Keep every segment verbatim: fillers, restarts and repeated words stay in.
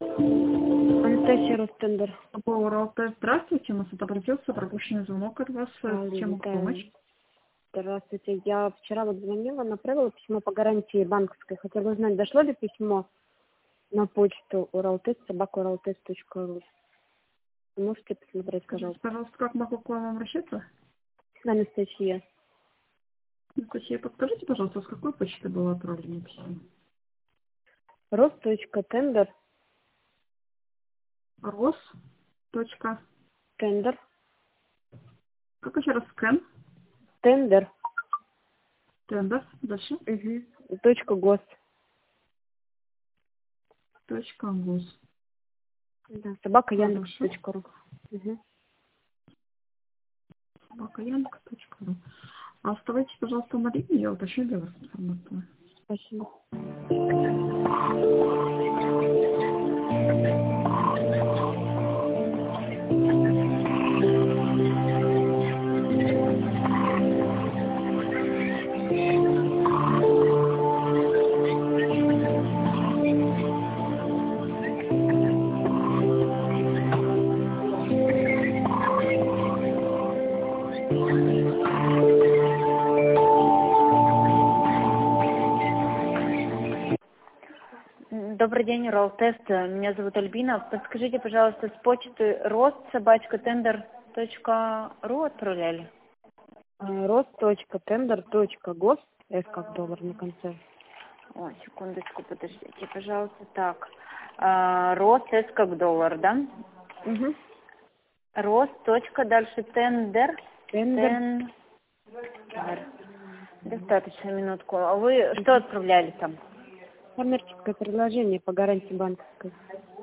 Анастасия Ростендер. Уралтес, здравствуйте, у нас тут обратился пропущенный звонок от вас. Алло, Чем могу помочь? Здравствуйте. Я вчера вот звонила, направила письмо по гарантии банковской. Хотела узнать, дошло ли письмо на почту уралтес собака уралтес точка ру. Можете посмотреть, Скажите, пожалуйста. пожалуйста, как могу к вам обращаться? Анастасия. Анастасия, подскажите, пожалуйста, с какой почты было отправлено письмо? Рост.тендер. Рос. Точка. Тендер. Как еще раз? Скэн. Тендер. Тендер. Дальше. Угу. Точка гос. Точка гос. Да. Собака Яндекс Хорошо. точка ру. Угу. Собака Яндекс точка ру. Оставайтесь, пожалуйста, на линии, я уточню для вас информацию. Спасибо. Добрый день, Ролтест. Меня зовут Альбина. Подскажите, пожалуйста, с почты рост собачка тендер точка ру отправляли? Рост.тендер точка гос. С как доллар на конце. О, секундочку, подождите, пожалуйста. Так, а, рост С как доллар, да? Угу. Рост. Точка, дальше тендер. Тендер. Тендер. Достаточно минутку. А вы что отправляли там? Коммерческое предложение по гарантии банковской.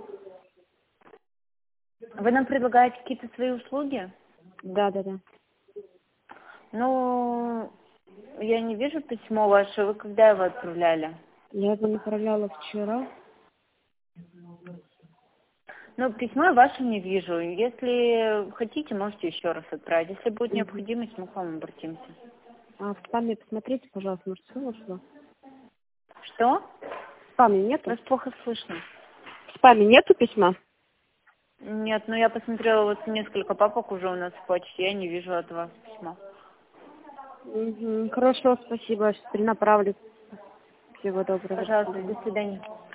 Вы нам предлагаете какие-то свои услуги? Да, да, да. Ну, я не вижу письмо ваше. Вы когда его отправляли? Я его направляла вчера. Ну, письмо я ваше не вижу. Если хотите, можете еще раз отправить. Если будет Угу. необходимость, мы к вам обратимся. А в спаме посмотрите, пожалуйста, может, все ушло? Что? В спаме нету? Вас плохо слышно. В спаме нету письма? Нет, ну я посмотрела, вот несколько папок уже у нас в почте, я не вижу от вас письма. Угу. Хорошо, спасибо. Сейчас перенаправлю. Всего доброго. Пожалуйста, до свидания.